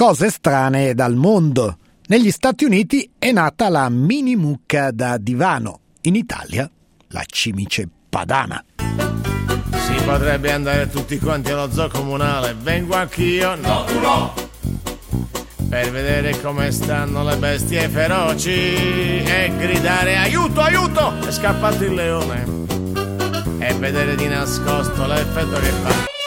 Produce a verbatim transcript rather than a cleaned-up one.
cose strane dal mondo. Negli Stati Uniti è nata la mini mucca da divano. In Italia la cimice padana. Si potrebbe andare tutti quanti allo zoo comunale. Vengo anch'io. No, tu no! Per vedere come stanno le bestie feroci e gridare aiuto, aiuto! È scappato il leone. E vedere di nascosto l'effetto che fa.